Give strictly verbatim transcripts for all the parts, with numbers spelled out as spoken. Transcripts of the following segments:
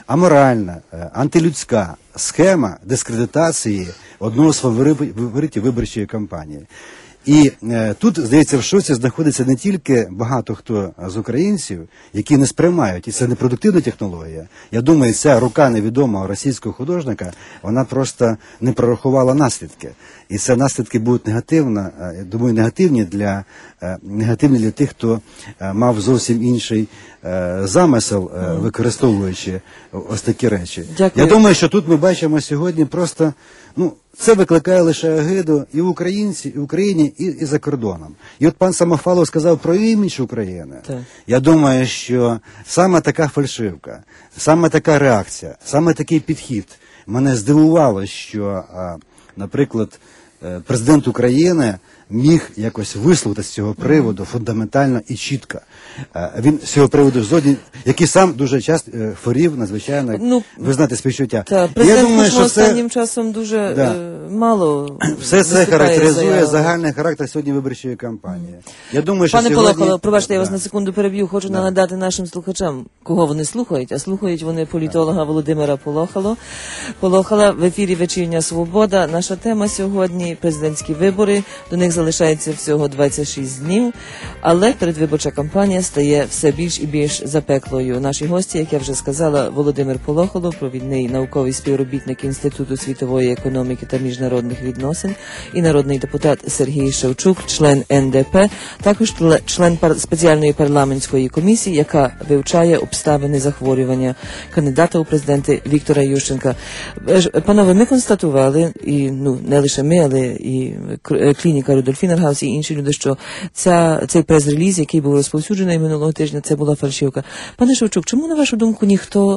аморальна, антилюдська схема дискредитації одного з фаворитів виборчої кампанії. І е, тут, здається, в шоці знаходиться не тільки багато хто з українців, які не сприймають, і це непродуктивна технологія. Я думаю, ця рука невідомого російського художника, вона просто не прорахувала наслідки. І це наслідки будуть негативні, я думаю, негативні для, е, негативні для тих, хто е, мав зовсім інший е, замисел, е, використовуючи ось такі речі. Дякую. Я думаю, що тут ми бачимо сьогодні просто, ну, це викликає лише агиду і в Українці, і в Україні, і, і за кордоном. І от пан Самофалов сказав про імідж України. Так. Я думаю, що саме така фальшивка, саме така реакція, саме такий підхід мене здивувало, що, а, наприклад, президент України міг якось висловити з цього приводу фундаментально і чітко. Він з цього приводу згоден, який сам дуже часто хворів, надзвичайно, ну, ви знаєте, співчуття. Так, президент Кучма останнім часом дуже да. е, мало все це характеризує загальний характер сьогодні виборчої кампанії. Я думаю, що Пане сьогодні... Полохало, пробачте, да. я вас на секунду переб'ю, хочу да. нагадати нашим слухачам, кого вони слухають, а слухають вони політолога да. Володимира Полохало. Полохала в ефірі «Вечірня Свобода». Наша тема сьогодні – президентські вибори, до них залишається всього двадцять шість днів, але передвиборча кампанія стає все більш і більш запеклою. Наші гості, як я вже сказала, Володимир Полохало, провідний науковий співробітник Інституту світової економіки та міжнародних відносин, і народний депутат Сергій Шевчук, член ен де пе, також член спеціальної парламентської комісії, яка вивчає обставини захворювання кандидата у президенти Віктора Ющенка. Панове, ми констатували, і ну не лише ми, але і клініка Рудольф Інергаус і інші люди, що ця, цей прес-реліз, який був розповсюджений минулого тижня, це була фальшивка. Пане Шевчук, чому, на вашу думку, ніхто,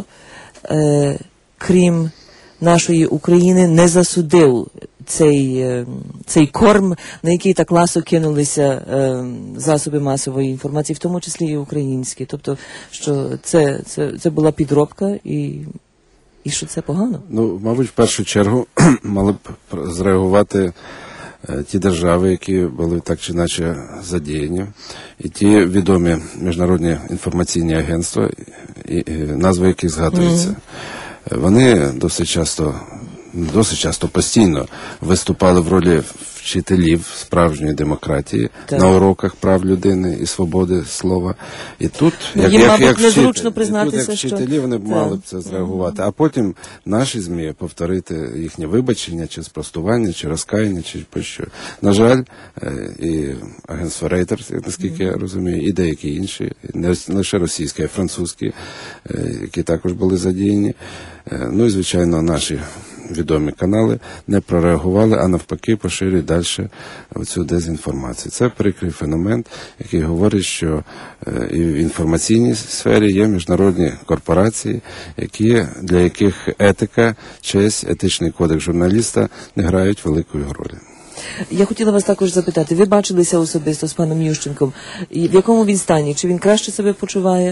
е, крім нашої України, не засудив цей, е, цей корм, на який так ласо кинулися е, засоби масової інформації, в тому числі і українські? Тобто, що це, це, це була підробка і... І що це погано? Ну, мабуть, в першу чергу мали б зреагувати ті держави, які були так чи інакше задіяні, і ті відомі міжнародні інформаційні агентства, і, і назви яких згадуються. Mm-hmm. Вони досить часто, досить часто постійно виступали в ролі вчителів справжньої демократії так. на уроках прав людини і свободи слова. І тут, ну, як, їм, як, мабуть, як, незручно вчитель, признатися, тут, як що... вчителі, вони б так. мали б це зреагувати. А потім наші ЗМІ повторити їхнє вибачення, чи спростування, чи розкаяння, чи пощо. На жаль, і агентство Reuters, наскільки я розумію, і деякі інші, не лише російські, а й французькі, які також були задіяні. Ну і, звичайно, наші відомі канали не прореагували, а навпаки поширюють далі цю дезінформацію. Це прикрий феномен, який говорить, що і в інформаційній сфері є міжнародні корпорації, які, для яких етика, честь, етичний кодекс журналіста не грають великої ролі. Я хотіла вас також запитати, ви бачилися особисто з паном Ющенком, в якому він стані? Чи він краще себе почуває?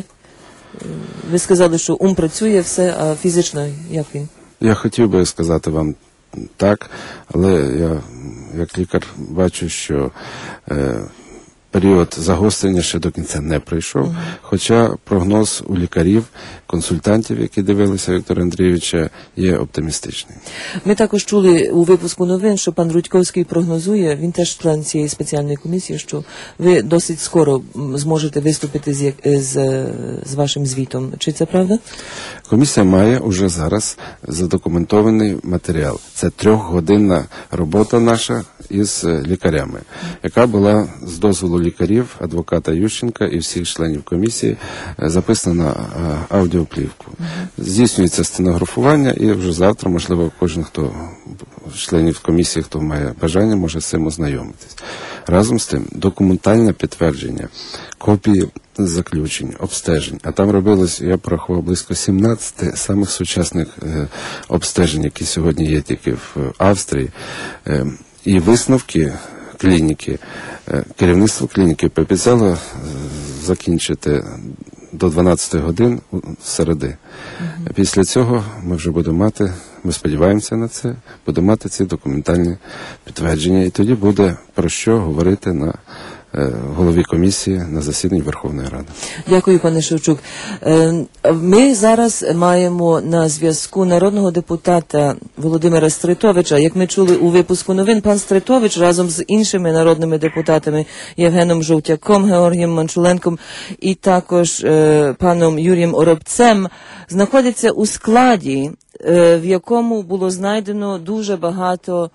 Ви сказали, що ум працює, все, а фізично як він? Я хотів би сказати вам так, але я, як лікар, бачу, що е, період загострення ще до кінця не прийшов, uh-huh. хоча прогноз у лікарів, консультантів, які дивилися Віктора Андрійовича, є оптимістичний. Ми також чули у випуску новин, що пан Рудьковський прогнозує, він теж член цієї спеціальної комісії, що ви досить скоро зможете виступити з, з, з вашим звітом. Чи це правда? Комісія має уже зараз задокументований матеріал. Це трьохгодинна робота наша із лікарями, яка була з дозволу лікарів, адвоката Ющенка і всіх членів комісії записана на аудіоплівку. Здійснюється стенографування, і вже завтра, можливо, кожен, хто членів комісії, хто має бажання, може з цим ознайомитись. Разом з тим, документальне підтвердження, копії заключень, обстежень, а там робилось, я порахував, близько сімнадцять самих сучасних е, обстежень, які сьогодні є тільки в Австрії, е, і висновки клініки, е, керівництво клініки пообіцяло закінчити до дванадцяти годин середи. Mm-hmm. Після цього ми вже будемо мати, ми сподіваємося на це, будемо мати ці документальні підтвердження, і тоді буде про що говорити на е, голові комісії на засіданні Верховної Ради. Дякую, пане Шевчук. Е, Ми зараз маємо на зв'язку народного депутата Володимира Стритовича. Як ми чули у випуску новин, пан Стритович разом з іншими народними депутатами Євгеном Жовтяком, Георгієм Манчуленком і також е, паном Юрієм Оробцем знаходяться у складі, е, в якому було знайдено дуже багато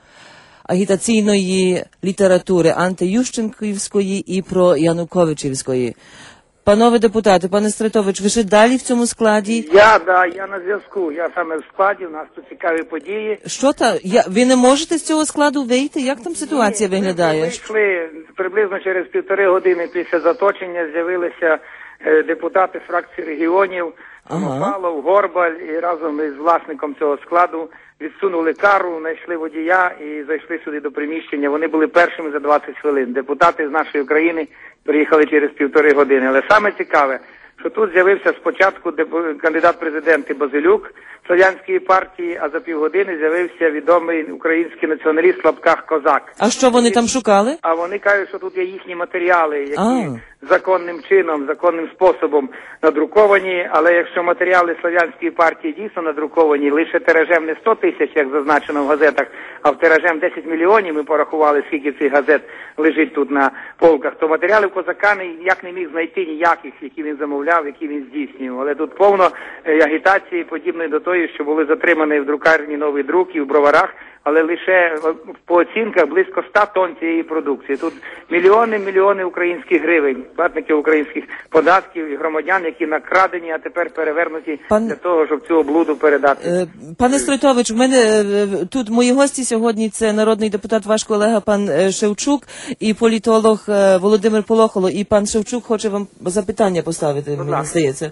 агітаційної літератури антиющенківської і про Януковичівської. Панове депутати, пане Стритович, ви ще далі в цьому складі? Я, да, я на зв'язку, я саме в складі, у нас тут цікаві події. Що та? Я, ви не можете з цього складу вийти? Як там ситуація Ні, виглядає? Ми вийшли приблизно через півтори години після заточення, з'явилися е, депутати з фракції регіонів, Самопалов, ага. Горбаль, і разом із власником цього складу відсунули кару, знайшли водія і зайшли сюди до приміщення. Вони були першими за двадцять хвилин. Депутати з нашої країни приїхали через півтори години. Але саме цікаве, що тут з'явився спочатку кандидат в президенти Базилюк Слов'янської партії, а за півгодини з'явився відомий український націоналіст в лапках Козак. А що вони там шукали? А вони кажуть, що тут є їхні матеріали, які а. законним чином, законним способом надруковані, але якщо матеріали Слов'янської партії дійсно надруковані, лише тиражем не сто тисяч, як зазначено в газетах, а в тиражем десять мільйонів, ми порахували, скільки цих газет лежить тут на полках, то матеріалів Козака ніяк не міг знайти ніяких, які він замовляв, які він здійснював. Але тут повно агітації, подібної до тої, що були затримані в друкарні «Новий друк» і в Броварах, але лише по оцінках близько ста тонн цієї продукції. Тут мільйони, мільйони українських гривень, платників українських податків і громадян, які накрадені, а тепер перевернуті Пан... для того, щоб цю облуду передати. Е, пане Стритович, в мене е, тут мої гості сьогодні це народний депутат, ваш колега пан е, Шевчук і політолог е, Володимир Полохало. І пан Шевчук хоче вам запитання поставити, Будь мені ласка. здається.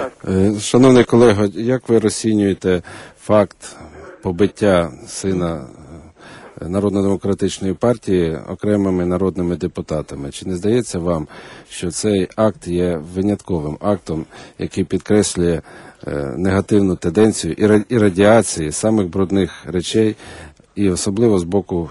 Е, шановний колего, як ви розцінюєте факт побиття сина Народно-демократичної партії окремими народними депутатами? Чи не здається вам, що цей акт є винятковим актом, який підкреслює е, негативну тенденцію і, ра- і радіації самих брудних речей, і особливо з боку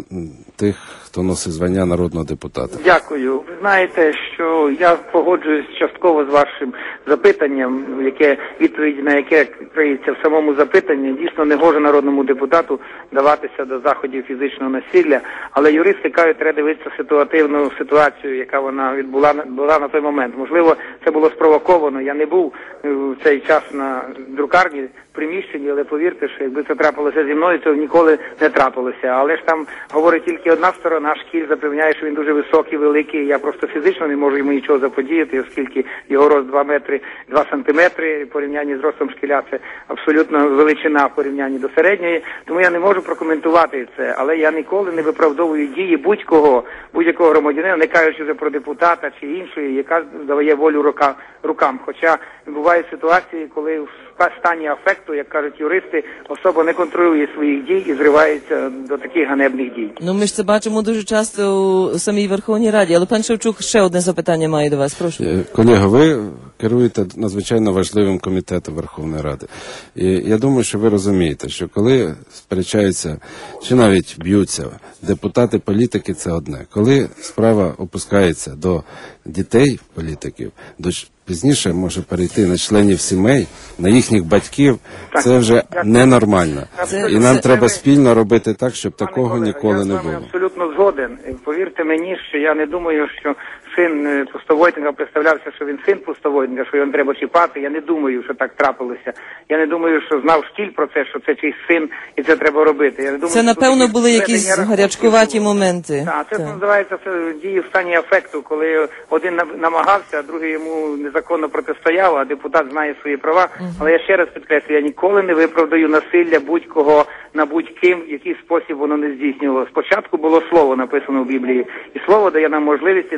тих, хто носить звання народного депутата? Дякую. Ви знаєте, що я погоджуюсь частково з вашим запитанням, яке відповідь на яке криється в самому запитанні. Дійсно, не гоже народному депутату даватися до заходів фізичного насилля, але юристи кажуть, треба дивитися ситуативну ситуацію, яка вона відбула була на той момент. Можливо, це було спровоковано. Я не був в цей час на друкарні приміщенні, але повірте, що якби це трапилося зі мною, це ніколи не трапилося. Але ж там говорить тільки одна сторона, шкіль запевняє, що він дуже високий, великий, я просто фізично не можу йому нічого заподіяти, оскільки його рост два метри два сантиметри, в порівнянні з ростом шкіля це абсолютно величина в порівнянні до середньої, тому я не можу прокоментувати це, але я ніколи не виправдовую дії будь-кого, будь-якого громадянина, не кажучи вже про депутата чи іншої, яка дає волю рука, рукам. Хоча бувають ситуації, коли в стані афекту, як кажуть юристи, особа не контролює своїх дій і зривається до таких ганебних дій. Ну, ми ж це бачимо дуже часто у самій Верховній Раді. Але пан Шевчук ще одне запитання має до вас. Прошу. Колего, ви керуєте надзвичайно важливим комітетом Верховної Ради. І я думаю, що ви розумієте, що коли сперечаються, чи навіть б'ються депутати, політики, це одне. Коли справа опускається до дітей політиків, до пізніше може перейти на членів сімей, на їхніх батьків, так, це вже ненормально. Це, і нам це, треба це, спільно робити так, щоб такого колега, ніколи не було. Я абсолютно згоден. Повірте мені, що я не думаю, що син Пустовойтенка представлявся, що він син Пустовойтенка, що його треба чіпати. Я не думаю, що так трапилося. Я не думаю, що знав шкіль про це, що це чийсь син і це треба робити. Я не думаю, це, напевно, були якісь гарячкуваті моменти. Так, це так. Називається це дії в стані афекту, коли один намагався, а другий йому незаконно протистояв, а депутат знає свої права. Uh-huh. Але я ще раз підкреслю, я ніколи не виправдаю насилля будь-кого на будь-ким, в який спосіб воно не здійснювало. Спочатку було слово написано в Біблії, і слово дає нам можливість знайти порозуміння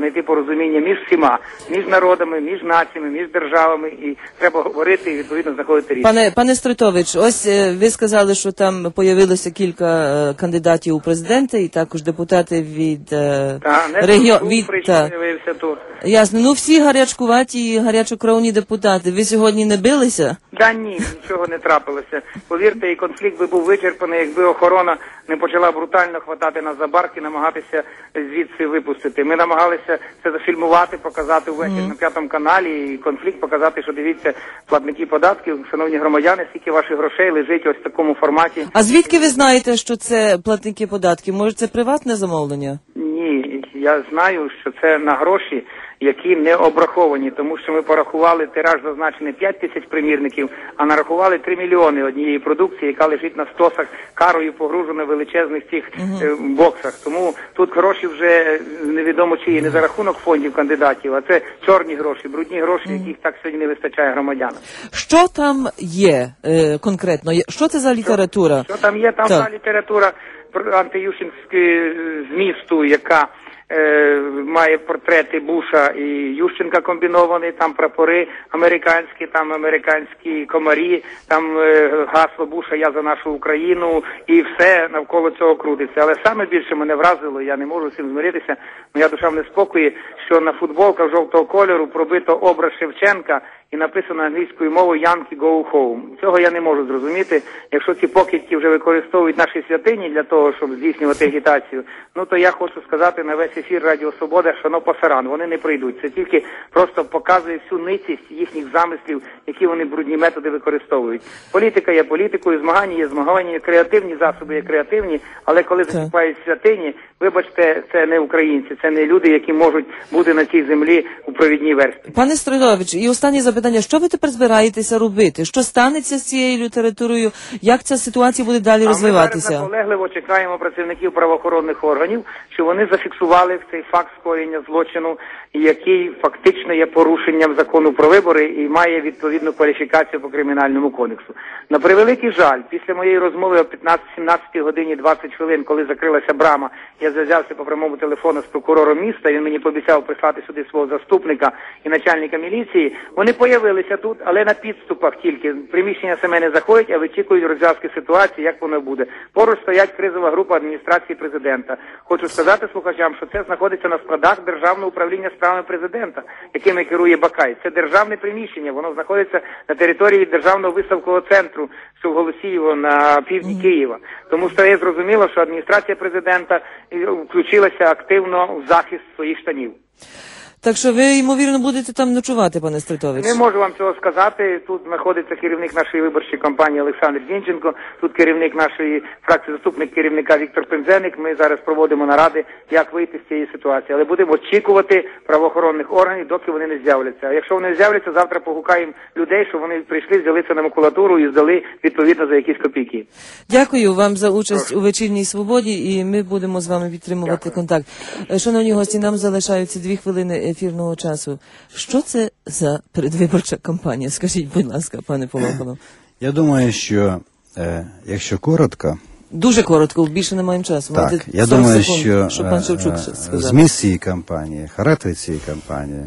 порозуміння між всіма, між народами, між націями, між державами, і треба говорити і відповідно знаходити рішення. Пане, пане Стройтович, ось е, ви сказали, що там появилося кілька е, кандидатів у президенти і також депутати від е, Та, не регіо- від, від та. з'явився тут. Ясно. Ну всі гарячкуваті і гарячокровні депутати. Ви сьогодні не билися? Да ні, нічого не трапилося. Повірте, і конфлікт би був вичерпаний, якби охорона не почала брутально хватати нас за барки, намагатися звідси випустити. Ми намагалися це зафільмувати, показати увечері mm. на п'ятому каналі, і конфлікт показати, що дивіться, платники податків, шановні громадяни, скільки ваших грошей лежить ось в такому форматі. А звідки ви знаєте, що це платники податків? Може, це приватне замовлення? Ні, я знаю, що це на гроші, які не обраховані, тому що ми порахували, тираж зазначений п'ять тисяч примірників, а нарахували три мільйони однієї продукції, яка лежить на стосах карою погружена в величезних цих uh-huh. е, боксах. Тому тут гроші вже невідомо чиї, не за рахунок фондів кандидатів, а це чорні гроші, брудні гроші, uh-huh. яких так сьогодні не вистачає громадянам. Що там є е, конкретно? Що це за література? Що, що там є? Там та література антиющенської змісту, яка Е, має портрети Буша і Ющенка комбіновані, там прапори американські, там американські комарі, там е, гасло Буша «Я за нашу Україну», і все навколо цього крутиться. Але саме більше мене вразило, я не можу з цим змиритися, моя душа в неспокої, що на футболках жовтого кольору пробито образ Шевченка і написано англійською мовою «Yankee go home». Цього я не можу зрозуміти. Якщо ці покидьки вже використовують наші святині для того, щоб здійснювати агітацію, ну то я хочу сказати на весь ефір Радіо Свобода, що ну пасаран, вони не прийдуть. Це тільки просто показує всю ницість їхніх замислів, які вони брудні методи використовують. Політика є політикою, змагання є змагання, креативні засоби є креативні, але коли зачіпають святині, вибачте, це не українці, це не люди, які можуть бути на цій землі у провідній версті. Пане Стройтович, і останнє запитання, що ви тепер збираєтеся робити? Що станеться з цією літературою? Як ця ситуація буде далі а розвиватися? Ми зараз наполегливо чекаємо працівників правоохоронних органів, що вони зафіксували цей факт скоєння злочину, який фактично є порушенням закону про вибори і має відповідну кваліфікацію по кримінальному кодексу. На превеликий жаль, після моєї розмови о п'ятнадцятій-сімнадцятій годині двадцять хвилин, коли закрилася брама, я зв'язався по прямому телефону з прокурором міста, він мені пообіцяв прислати сюди свого заступника і начальника міліції. Вони появилися тут, але на підступах тільки. Приміщення саме не заходять, а вичікують розв'язки ситуації, як воно буде. Поруч стоять кризова група адміністрації президента. Хочу сказати слухачам, що це знаходиться на складах Державного управління справами президента, якими керує Бакай. Це державне приміщення, воно знаходиться на території Державного виставкового центру, що в Голосіїво, на півдні mm. Києва. Тому стає зрозуміло, що адміністрація президента включилася активно в захист своїх штанів. Так що ви, ймовірно, будете там ночувати, пане Стройтович? Не можу вам цього сказати. Тут знаходиться керівник нашої виборчої кампанії Олександр Зінченко, тут керівник нашої фракції, заступник керівника Віктор Пензеник. Ми зараз проводимо наради, як вийти з цієї ситуації. Але будемо очікувати правоохоронних органів, доки вони не з'являться. А якщо вони з'являться, завтра погукаємо людей, щоб вони прийшли, взялися на макулатуру і здали відповідно за якісь копійки. Дякую вам за участь Прошу. у «Вечірній свободі», і ми будемо з вами підтримувати Дякую. контакт. Шановні гості, нам залишаються дві хвилини ефірного часу. Що це за передвиборча кампанія? Скажіть, будь ласка, пане Полохало. Я думаю, що е, якщо коротко... Дуже коротко, більше не маємо часу. Так, Маєте я думаю, секунд, що щоб пан Шевчук е, сказав. зміст цієї кампанії, характер цієї кампанії,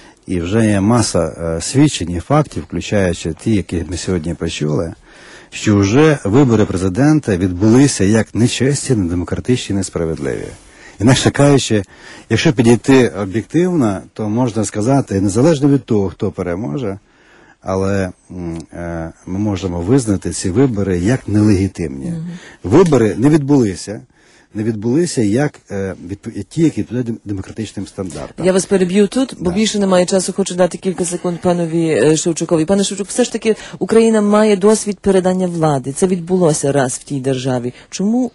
і вже є маса е, свідчень і фактів, включаючи ті, які ми сьогодні почули, що вже вибори президента відбулися як нечесні, недемократичні, несправедливі. Інакше кажучи, якщо підійти об'єктивно, то можна сказати, незалежно від того, хто переможе, але е, ми можемо визнати ці вибори як нелегітимні. Mm-hmm. Вибори не відбулися, не відбулися як е, відп... ті, які відповідають демократичним стандартам. Я вас переб'ю тут, бо да. більше немає часу, хочу дати кілька секунд панові Шевчукові. Пане Шевчук, все ж таки Україна має досвід передання влади. Це відбулося раз в тій державі. Чому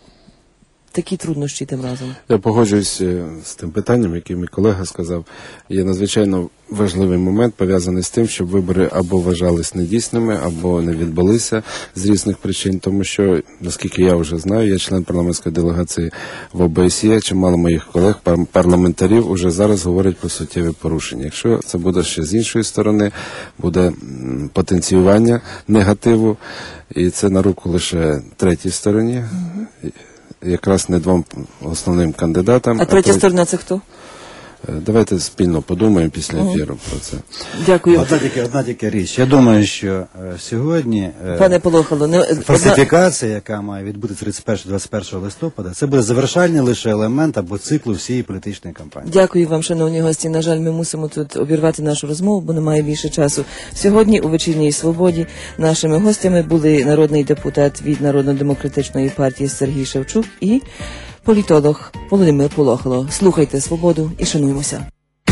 такі труднощі тим разом? Я погоджуюсь з тим питанням, яке мій колега сказав. Є надзвичайно важливий момент, пов'язаний з тим, щоб вибори або вважались недійсними, або не відбулися з різних причин, тому що, наскільки я вже знаю, я член парламентської делегації в О Б С Є, чимало моїх колег, парламентарів, уже зараз говорять про суттєві порушення. Якщо це буде ще з іншої сторони, буде потенціювання негативу, і це на руку лише третій стороні, якраз не двом основним кандидатам. А третя а сторона це хто? Давайте спільно подумаємо після ефіру про це. Дякую. Одна тільки, одна тільки річ. Я думаю, що е, сьогодні е, Пане Полохало, не фальсифікація, яка має відбутися тридцять першого - двадцять першого листопада, це буде завершальний лише елемент або циклу всієї політичної кампанії. Дякую вам, шановні гості. На жаль, ми мусимо тут обірвати нашу розмову, бо немає більше часу. Сьогодні у «Вечірній свободі» нашими гостями були народний депутат від Народно-демократичної партії Сергій Шевчук і політолог Володимир Полохало. Слухайте «Свободу» і шануймося.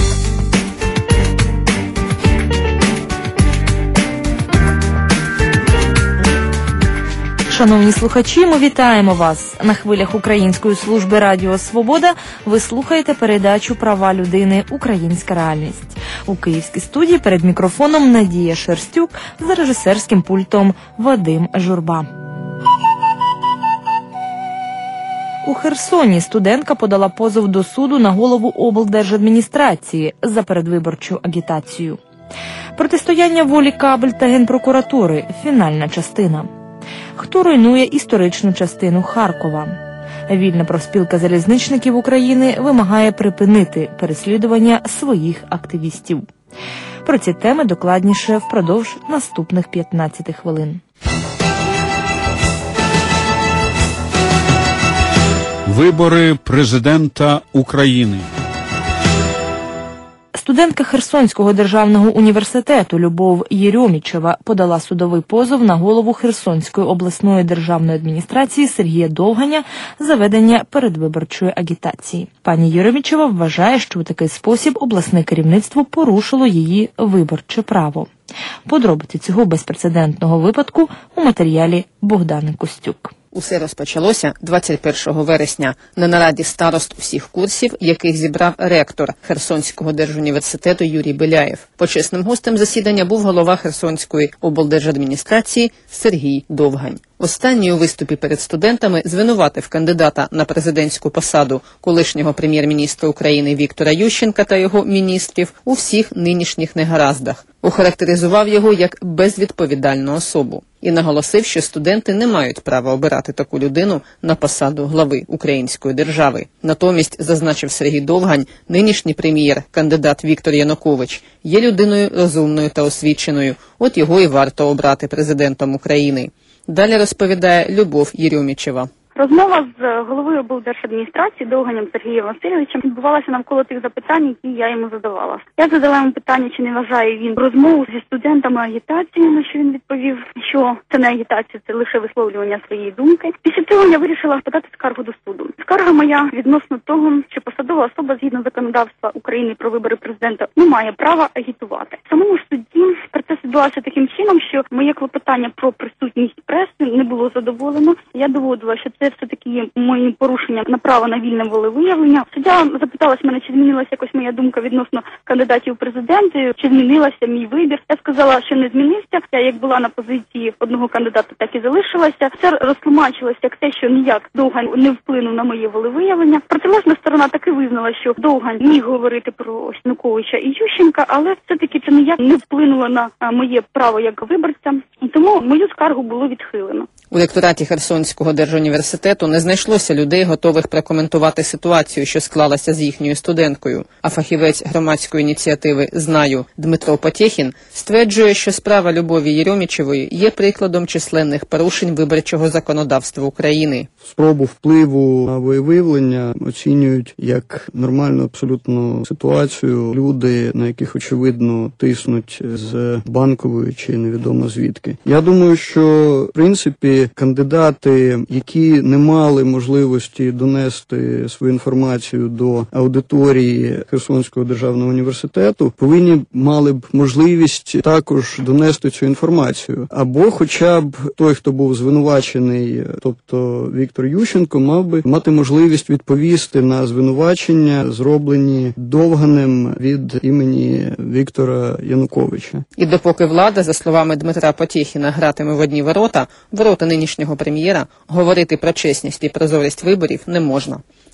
Шановні слухачі, ми вітаємо вас. На хвилях Української служби Радіо Свобода ви слухаєте передачу «Права людини. Українська реальність». У київській студії перед мікрофоном Надія Шерстюк, за режисерським пультом Вадим Журба. У Херсоні студентка подала позов до суду на голову облдержадміністрації за передвиборчу агітацію. Протистояння волі Кабель та Генпрокуратури – фінальна частина. Хто руйнує історичну частину Харкова? Вільна профспілка залізничників України вимагає припинити переслідування своїх активістів. Про ці теми докладніше впродовж наступних п'ятнадцяти хвилин. Вибори президента України. Студентка Херсонського державного університету Любов Єрьомічева подала судовий позов на голову Херсонської обласної державної адміністрації Сергія Довганя за ведення передвиборчої агітації. Пані Єрьомічева вважає, що у такий спосіб обласне керівництво порушило її виборче право. Подробиці цього безпрецедентного випадку у матеріалі Богдани Костюк. Усе розпочалося двадцять першого вересня на нараді старост усіх курсів, яких зібрав ректор Херсонського держуніверситету Юрій Беляєв. Почесним гостем засідання був голова Херсонської облдержадміністрації Сергій Довгань. Останній у виступі перед студентами звинуватив кандидата на президентську посаду колишнього прем'єр-міністра України Віктора Ющенка та його міністрів у всіх нинішніх негараздах. Охарактеризував його як безвідповідальну особу і наголосив, що студенти не мають права обирати таку людину на посаду глави української держави. Натомість, зазначив Сергій Довгань, нинішній прем'єр, кандидат Віктор Янукович, є людиною розумною та освіченою, от його і варто обрати президентом України. Далі розповідає Любов Єрьомічева. Розмова з головою облдержадміністрації Довганем Сергієм Васильовичем відбувалася навколо тих запитань, які я йому задавала. Я задала йому питання, чи не вважає він розмову зі студентами агітації, на що він відповів, що це не агітація, це лише висловлювання своєї думки. Після цього я вирішила подати скаргу до суду. Скарга моя відносно того, що посадова особа згідно законодавства України про вибори президента не має права агітувати. В самому ж суді процес відбувався таким чином, що моє клопотання про присутність преси не було задоволено. Я доводила, що це все-таки є моїм порушенням на право на вільне волевиявлення. Суддя запиталась мене, чи змінилася якось моя думка відносно кандидатів у президенти, чи змінилася мій вибір. Я сказала, що не змінився. Я як була на позиції одного кандидата, так і залишилася. Це розтлумачилося як те, що ніяк Довгань не вплинув на моє волевиявлення. Протилежна сторона таки визнала, що Довгань міг говорити про Януковича і Ющенка, але все-таки це ніяк не вплинуло на моє право як виборця. І тому мою скаргу було відхилено. У ректораті Херсонського держуніверситету не знайшлося людей, готових прокоментувати ситуацію, що склалася з їхньою студенткою. А фахівець громадської ініціативи «Знаю» Дмитро Потєхін стверджує, що справа Любові Єрьомічевої є прикладом численних порушень виборчого законодавства України. Спробу впливу на волевиявлення оцінюють як нормальну абсолютно ситуацію. Люди, на яких очевидно тиснуть з банкової чи невідомо звідки. Я думаю, що в принципі кандидати, які не мали можливості донести свою інформацію до аудиторії Херсонського державного університету, повинні мали б можливість також донести цю інформацію. Або хоча б той, хто був звинувачений, тобто Віктор Ющенко, мав би мати можливість відповісти на звинувачення, зроблені Довганем від імені Віктора Януковича. І допоки влада, за словами Дмитра Потєхіна, гратиме в одні ворота, ворота нинішнього прем'єра, говорити про чесність і прозорість виборів не можна.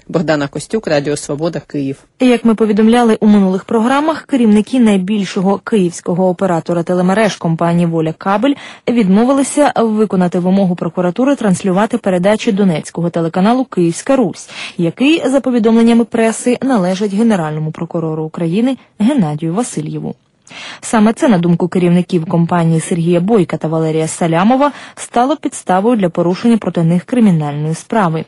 Богдана Костюк, Радіо Свобода, Київ. Як ми повідомляли у минулих програмах, керівники найбільшого київського оператора телемереж компанії «Воля Кабель» відмовилися виконати вимогу прокуратури транслювати передачі донецького телеканалу «Київська Русь», який, за повідомленнями преси, належить Генеральному прокурору України Геннадію Васильєву. Саме це, на думку керівників компанії Сергія Бойка та Валерія Салямова, стало підставою для порушення проти них кримінальної справи.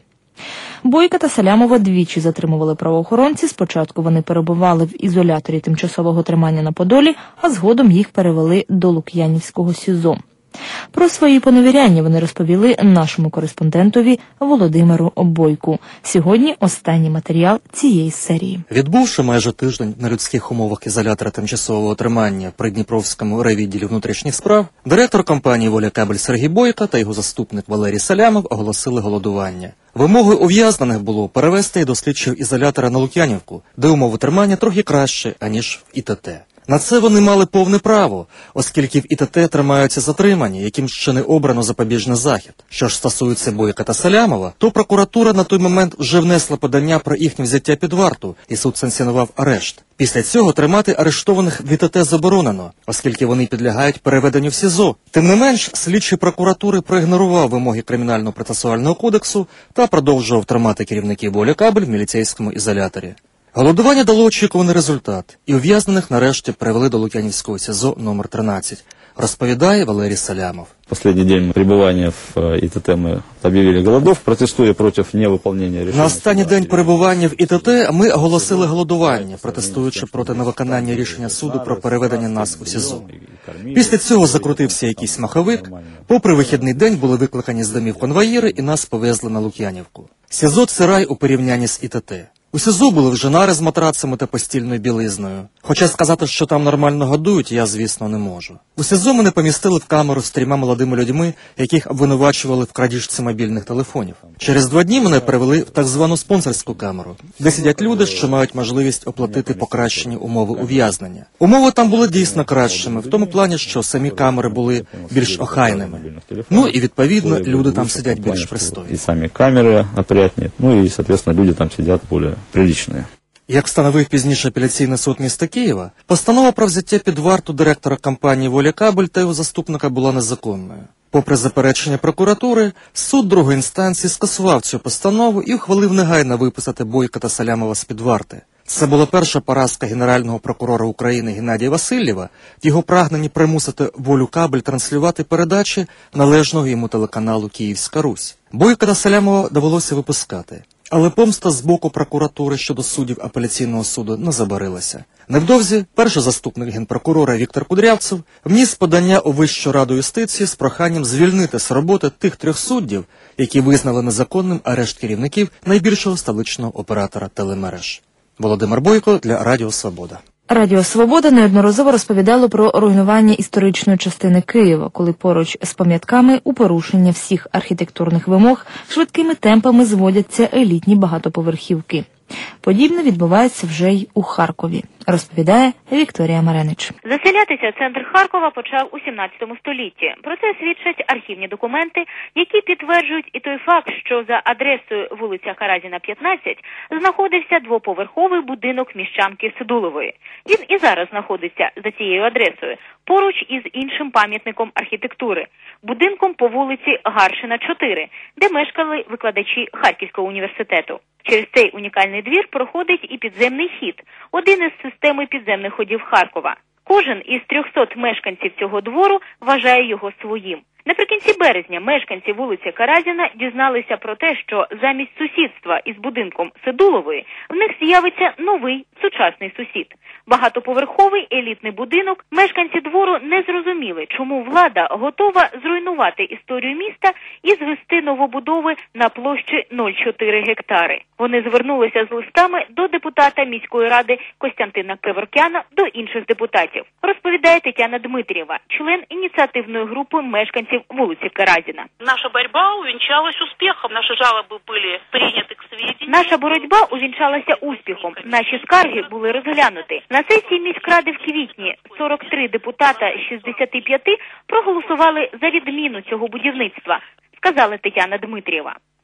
Бойка та Салямова двічі затримували правоохоронці. Спочатку вони перебували в ізоляторі тимчасового тримання на Подолі, а згодом їх перевели до Лук'янівського СІЗО. Про свої поневіряння вони розповіли нашому кореспондентові Володимиру Бойку. Сьогодні останній матеріал цієї серії. Відбувши майже тиждень на людських умовах ізолятора тимчасового тримання при Дніпровському райвідділі внутрішніх справ, директор компанії «Воля Кабель» Сергій Бойко та його заступник Валерій Салямов оголосили голодування. Вимогою ув'язнених було перевести їх до слідчого ізолятора на Лук'янівку, де умови тримання трохи краще, аніж в ІТТ. На це вони мали повне право, оскільки в ІТТ тримаються затримані, яким ще не обрано запобіжний захід. Що ж стосується Бойка та Салямова, то прокуратура на той момент вже внесла подання про їхнє взяття під варту, і суд санкціонував арешт. Після цього тримати арештованих в ІТТ заборонено, оскільки вони підлягають переведенню в СІЗО. Тим не менш, слідчий прокуратури проігнорував вимоги Кримінального процесуального кодексу та продовжував тримати керівників «Воля Кабель» в міліцейському ізоляторі. Голодування дало очікуваний результат, і ув'язнених нарешті перевели до Лук'янівського СІЗО номер тринадцять, розповідає Валерій Салямов. Последний день пребывания в ИТТ мы объявили голодов, протестуя против невыполнения решения. На останній день перебування в ІТТ ми оголосили голодування, протестуючи проти невиконання рішення суду про переведення нас у СІЗО. Після цього закрутився якийсь маховик, попри вихідний день були викликані з домів конвоїри і нас повезли на Лук'янівку. СІЗО – це рай у порівнянні з ІТТ. У СІЗО були вже нари з матрацами та постільною білизною. Хоча сказати, що там нормально годують, я, звісно, не можу. У СІЗО мене помістили в камеру з трьома молодими людьми, яких обвинувачували в крадіжці мобільних телефонів. Через два дні мене перевели в так звану спонсорську камеру, де сидять люди, що мають можливість оплатити покращені умови ув'язнення. Умови там були дійсно кращими, в тому плані, що самі камери були більш охайними. Ну і, відповідно, люди там сидять більш пристойно. І самі камери опрятні, ну і, соответственно, люди там сидять більш приличні. Як встановив пізніше апеляційний суд міста Києва, постанова про взяття під варту директора компанії «Воля Кабель» та його заступника була незаконною. Попри заперечення прокуратури, суд другої інстанції скасував цю постанову і ухвалив негайно виписати Бойка та Салямова з-під варти. Це була перша поразка Генерального прокурора України Геннадія Васильєва в його прагненні примусити «Волю Кабель» транслювати передачі належного йому телеканалу «Київська Русь». Бойка та Салямова довелося випускати. Але помста з боку прокуратури щодо суддів апеляційного суду не забарилася. Невдовзі перший заступник генпрокурора Віктор Кудрявцев вніс подання у Вищу раду юстиції з проханням звільнити з роботи тих трьох суддів, які визнали незаконним арешт керівників найбільшого столичного оператора телемереж. Володимир Бойко для Радіо Свобода. Радіо «Свобода» неодноразово розповідало про руйнування історичної частини Києва, коли поруч з пам'ятками у порушення всіх архітектурних вимог швидкими темпами зводяться елітні багатоповерхівки. Подібне відбувається вже й у Харкові, розповідає Вікторія Маренич. Заселятися центр Харкова почав у сімнадцятому столітті. Про це свідчать архівні документи, які підтверджують і той факт, що за адресою вулиця Каразіна, п'ятнадцять, знаходився двоповерховий будинок міщанки Сидулової. Він і зараз знаходиться за цією адресою, поруч із іншим пам'ятником архітектури – будинком по вулиці Гаршина, чотири, де мешкали викладачі Харківського університету. Через цей унікальний двір проходить і підземний хід – один із системи підземних ходів Харкова. Кожен із трьохсот мешканців цього двору вважає його своїм. Наприкінці березня мешканці вулиці Каразіна дізналися про те, що замість сусідства із будинком Сидулової в них з'явиться новий сучасний сусід. Багатоповерховий елітний будинок. Мешканці двору не зрозуміли, чому влада готова зруйнувати історію міста і звести новобудови на площі нуль цілих чотири гектари. Вони звернулися з листами до депутата міської ради Костянтина Кеворкяна, до інших депутатів. Розповідає Тетяна Дмитрієва, член ініціативної групи мешканців вулиці Каразіна. Наша боротьба увінчалась успіхом. Наші жалоби були прийняті к свідченню. Наша боротьба увінчалася успіхом. Наші скарги були розглянуті. На сесії міськради в квітні сорок три депутата з шістдесят п'ять проголосували за відміну цього будівництва, сказала Тетяна Дмитрієва.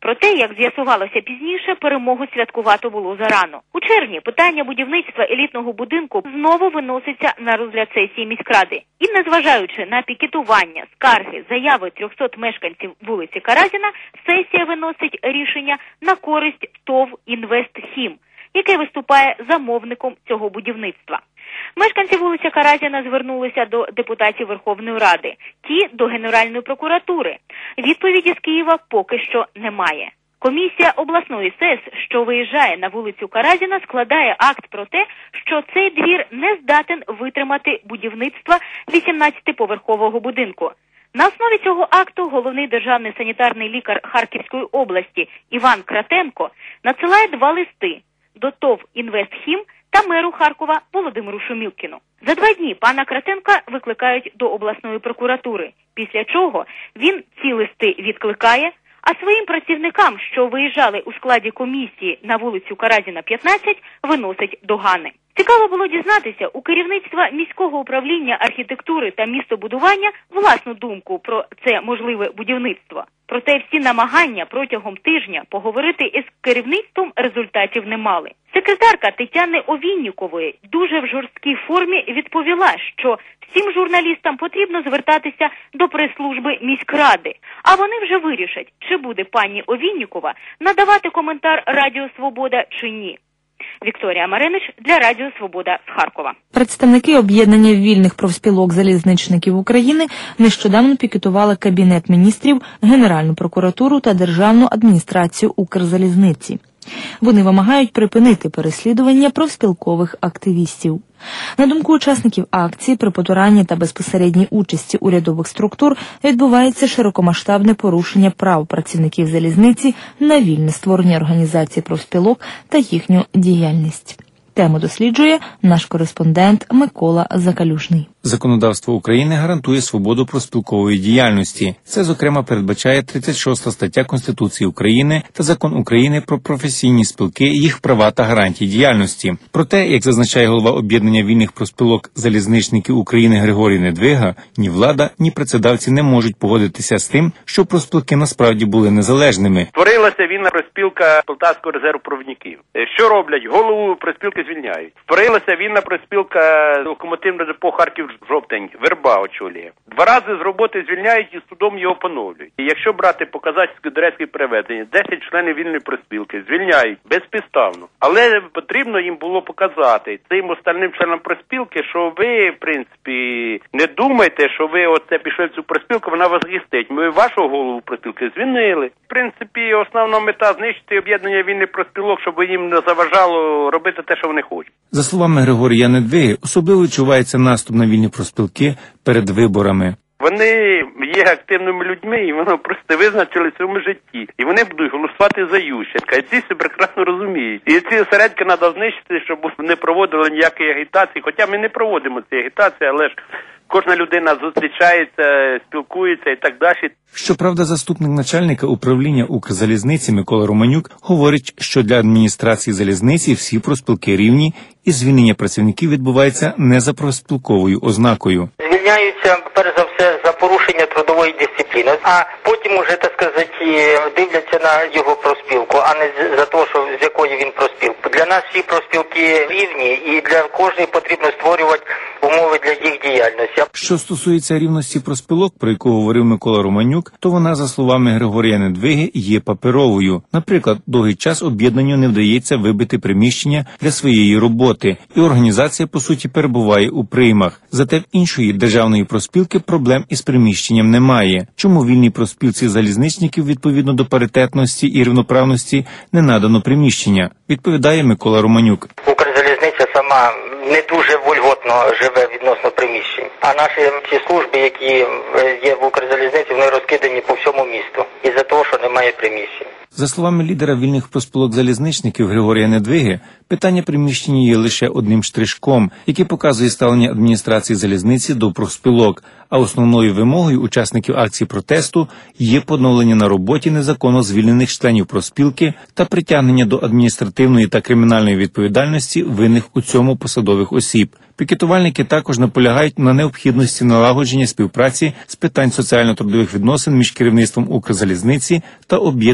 Проте, як з'ясувалося пізніше, перемогу святкувати було зарано. У червні питання будівництва елітного будинку знову виноситься на розгляд сесії міськради. І незважаючи на пікетування, скарги, заяви трьохсот мешканців вулиці Каразіна, сесія виносить рішення на користь ТОВ «Інвестхім», яке виступає замовником цього будівництва. Мешканці вулиці Каразіна звернулися до депутатів Верховної Ради, ті до Генеральної прокуратури. Відповіді з Києва поки що немає. Комісія обласної СЕС, що виїжджає на вулицю Каразіна, складає акт про те, що цей двір не здатен витримати будівництва вісімнадцятиповерхового будинку. На основі цього акту головний державний санітарний лікар Харківської області Іван Кратенко надсилає два листи до ТОВ «Інвестхім» та меру Харкова Володимиру Шумілкіну. За два дні пана Кратенка викликають до обласної прокуратури, після чого він ці листи відкликає, а своїм працівникам, що виїжджали у складі комісії на вулицю Каразіна, п'ятнадцять, виносить догани. Цікаво було дізнатися у керівництва міського управління архітектури та містобудування власну думку про це можливе будівництво. Проте всі намагання протягом тижня поговорити із керівництвом результатів не мали. Секретарка Тетяни Овіннікової дуже в жорсткій формі відповіла, що всім журналістам потрібно звертатися до прес-служби міськради, а вони вже вирішать, чи буде пані Овіннікова надавати коментар Радіо Свобода чи ні. Вікторія Маринич для Радіо Свобода з Харкова. Представники об'єднання вільних профспілок залізничників України нещодавно пікетували Кабінет міністрів, Генеральну прокуратуру та Державну адміністрацію Укрзалізниці. Вони вимагають припинити переслідування профспілкових активістів. На думку учасників акції, при потуранні та безпосередній участі урядових структур відбувається широкомасштабне порушення прав працівників залізниці на вільне створення організації профспілок та їхню діяльність. Тему досліджує наш кореспондент Микола Закалюжний. Законодавство України гарантує свободу профспілкової діяльності. Це, зокрема, передбачає тридцять шоста стаття Конституції України та Закон України про професійні спілки, їх права та гарантії діяльності. Проте, як зазначає голова об'єднання вільних профспілок залізничників України Григорій Недвига, ні влада, ні працедавці не можуть погодитися з тим, що профспілки насправді були незалежними. Створилася вільна профспілка Полтавського резерву провідників. Що роблять? Голову профспілки звільняють. Створилася вільна профспілка локомотивного депо Харків жовтень, Верба очолює. Два рази з роботи звільняють і судом його поновлюють. І якщо брати по казацько-дерецькій переведенні, десять членів вільної профспілки звільняють безпідставно. Але потрібно їм було показати цим остальним членам профспілки, що ви, в принципі, не думайте, що ви оце пішли в цю профспілку, вона вас захистить. Ми вашого голову профспілки звільнили. В принципі, основна мета знищити об'єднання вільних профспілок, щоб їм не заважало робити те, що вони хочуть. За словами Григорія Недвиги, особливо відчувається наступ на вільні профспілки перед виборами. Вони є активними людьми, і вони просто визначили в цьому житті. І вони будуть голосувати за Ющенка. І ці все прекрасно розуміють. І ці осередки треба знищити, щоб не проводили ніякої агітації. Хоча ми не проводимо ці агітації, але ж кожна людина зустрічається, спілкується і так далі. Щоправда, заступник начальника управління Укрзалізниці Микола Романюк говорить, що для адміністрації залізниці всі профспілки рівні і звільнення працівників відбувається не за профспілковою ознакою. Звільняються, перш за все, за порушення трудової дисципліни, а потім уже, так сказати, дивляться на його профспілку, а не за те, що з якої він профспілки. Для нас всі профспілки рівні, і для кожної потрібно створювати умови для їх діяльності. Що стосується рівності профспілок, про яку говорив Микола Романюк, то вона, за словами Григорія Недвиги, є паперовою. Наприклад, довгий час об'єднанню не вдається вибити приміщення для своєї роботи, і організація, по суті, перебуває у приймах. Зате в іншої державної профспілки проблем із приміщенням немає. Чому вільній профспілці залізничників, відповідно до паритетності і рівноправності, не надано приміщення? Відповідає Микола Романюк. Укрзалізниця сама не дуже вольготно живе відносно приміщень. А наші ці служби, які є в Укрзалізниці, вони розкидані по всьому місту. Із-за того, що немає приміщень. За словами лідера вільних профспілок залізничників Григорія Недвиги, питання приміщення є лише одним штришком, який показує ставлення адміністрації залізниці до профспілок, а основною вимогою учасників акції протесту є поновлення на роботі незаконно звільнених членів профспілки та притягнення до адміністративної та кримінальної відповідальності винних у цьому посадових осіб. Пікетувальники також наполягають на необхідності налагодження співпраці з питань соціально-трудових відносин між керівництвом Укрзалізниці та об'єднанням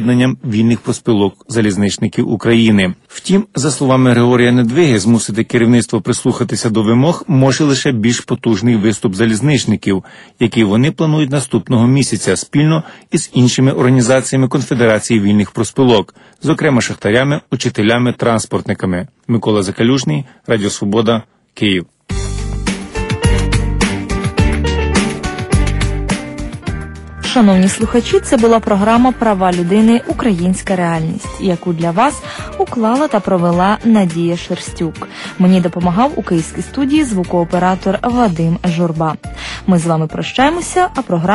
вільних профспілок залізничників України. Втім, за словами Григорія Недвиги, змусити керівництво прислухатися до вимог може лише більш потужний виступ залізничників, який вони планують наступного місяця спільно із іншими організаціями Конфедерації вільних профспілок, зокрема шахтарями, учителями, транспортниками. Микола Закалюжний, Радіо Свобода, Київ. Шановні слухачі, це була програма «Права людини. Українська реальність», яку для вас уклала та провела Надія Шерстюк. Мені допомагав у київській студії звукооператор Вадим Журба. Ми з вами прощаємося, а програма